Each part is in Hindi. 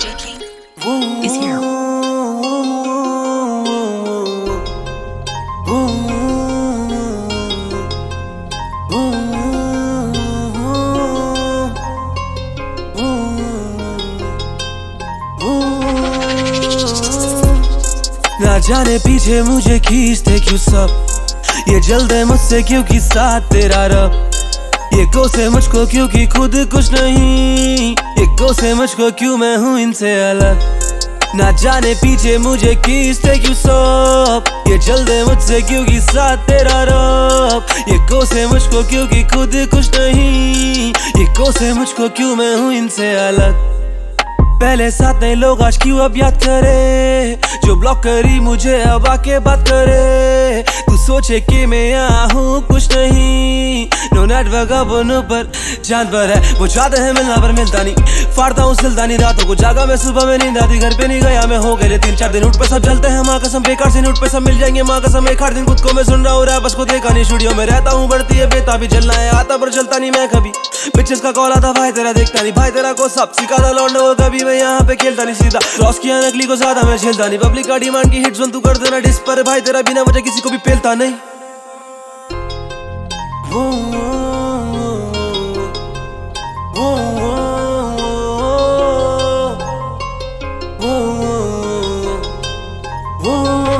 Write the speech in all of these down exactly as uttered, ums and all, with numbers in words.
J King is here. ना जाने पीछे मुझे खींचते क्यों सब, ये जल्दे मुझसे क्योंकि साथ तेरा रब, ये कोसे मुझको क्योंकि खुद कुछ नहीं, ये कोसे मुझको क्यों मैं हूँ इनसे अलग। ना जाने पीछे मुझे खींचते क्यों सब, ये जल्दे मुझसे क्योंकि साथ तेरा रब, ये कोसे मुझको क्योंकि खुद कुछ नहीं, ये कोसे मुझको क्यों मैं हूँ इनसे अलग। पहले साथ नहीं लोग आज क्यों अब याद करे, जो ब्लॉक करी मुझे अब आके बात करे। तू सोचे कि मैं यहाँ हूँ कुछ नहीं, नो नेटवर्क अब उन पर चांद पर है, वो चाहते हैं मिलना पर मिलता नहीं। फाड़ता हूँ सिलदानी रातों को जागा मैं, सुबह में नींद आती, घर पे नहीं गया मैं, हो गए तीन चार दिन। उठ पे सब जलते हैं माँ कसम, बेकार से नोट पे सब मिल जाएंगे माँ कसम। एक हर दिन खुद को मैं सुन रहा हूँ रैप, बस को देखा नहीं। स्टूडियो में रहता हूँ, बढ़ती है बेताबी, जलना है आता पर जलता नहीं मैं कभी। बिचेस का कॉल आता, भाई तेरा देखता नहीं, भाई तेरा को सब सिखाता लौंडा वो कभी। मैं यहाँ पे खेलता नहीं सीधा, क्रॉस किया नकली को ज्यादा मैं झेलता नहीं। पब्लिक का डिमांड की हिट जोन तू कर देना डिस पर, भाई तेरा बिना वजह किसी को भी पेलता नहीं। वो, वो, वो, वो,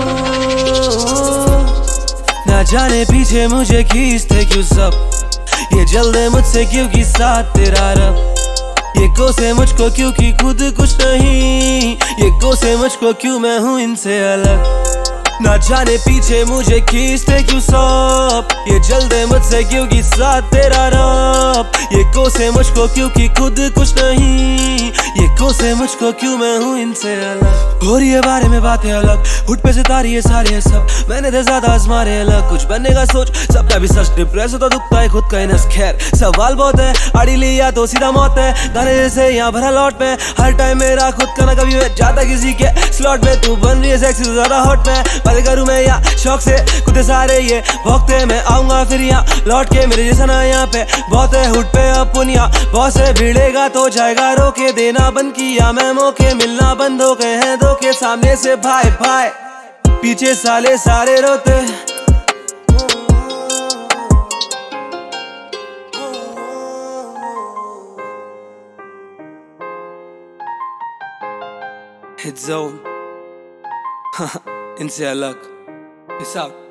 ना जाने पीछे मुझे खींचते क्यों सब, ये जल्दे मुझसे क्योंकि साथ तेरा रब, ये कोसे मुझको क्योंकि खुद कुछ नहीं, ये कोसे मुझको क्यों मैं हूँ इनसे अलग। ना जाने पीछे मुझे खींचते क्यों सब, ये जल्दे मुझसे क्योंकि साथ तेरा रब, ये कोसे मुझको क्योंकि खुद कुछ नहीं, ये कोसे मुझको क्यों मैं हूँ इनसे अलग। हो रही है बारे में बातें अलग, हुट पे सितारी है सारे सब, मैंने तो ज्यादा आजमारे अलग। कुछ बनने का सोच सबका भी सच, डिप्रेस होता दुखता है खुद का ही नस। खैर सवाल बहुत है, अड़ी लिया तो सीधा मौत है, गाने जैसे यहाँ भरा लौट में। हर टाइम मेरा खुद का ना कभी मैं जाता किसी के स्लॉट में। तू बन रही है सेक्सी तो ज्यादा हॉट में, बातें करूँ मैं या शौक से खुद सारे ये भोगते। मैं आऊंगा फिर यहाँ लौट के, मेरे जैसा ना यहाँ पे बहुत है। हुट पे अपुनिया बहुत से भिड़ेगा तो जाएगा, रोके देना बंद किया मैं, मौके मिलना बंद हो गए हैं धोखे। सामने से भाई भाई, पीछे साले सारे रोते। हिट जोन इनसे अलग। Peace out.